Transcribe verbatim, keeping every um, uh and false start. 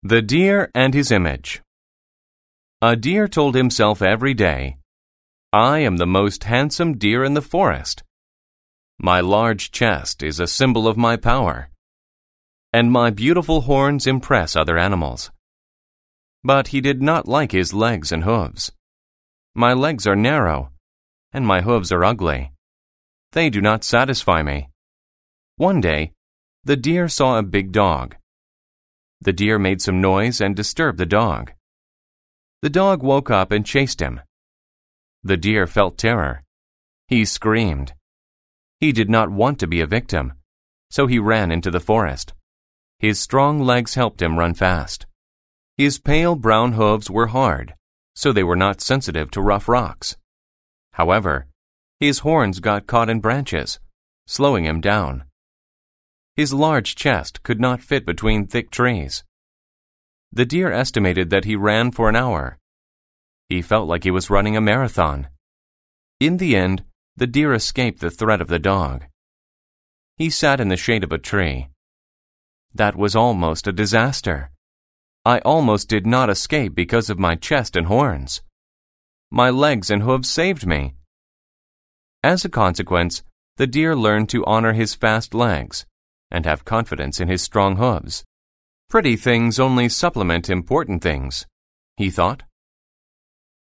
The Deer and His Image. A deer told himself every day, "I am the most handsome deer in the forest. My large chest is a symbol of my power, and my beautiful horns impress other animals." But he did not like his legs and hooves. "My legs are narrow, and my hooves are ugly. They do not satisfy me." One day, the deer saw a big dog. The deer made some noise and disturbed the dog. The dog woke up and chased him. The deer felt terror. He screamed. He did not want to be a victim, so he ran into the forest. His strong legs helped him run fast. His pale brown hooves were hard, so they were not sensitive to rough rocks. However, his horns got caught in branches, slowing him down. His large chest could not fit between thick trees. The deer estimated that he ran for an hour. He felt like he was running a marathon. In the end, the deer escaped the threat of the dog. He sat in the shade of a tree. "That was almost a disaster. I almost did not escape because of my chest and horns. My legs and hooves saved me." As a consequence, the deer learned to honor his fast legs and have confidence in his strong hooves. Pretty things only supplement important things, he thought.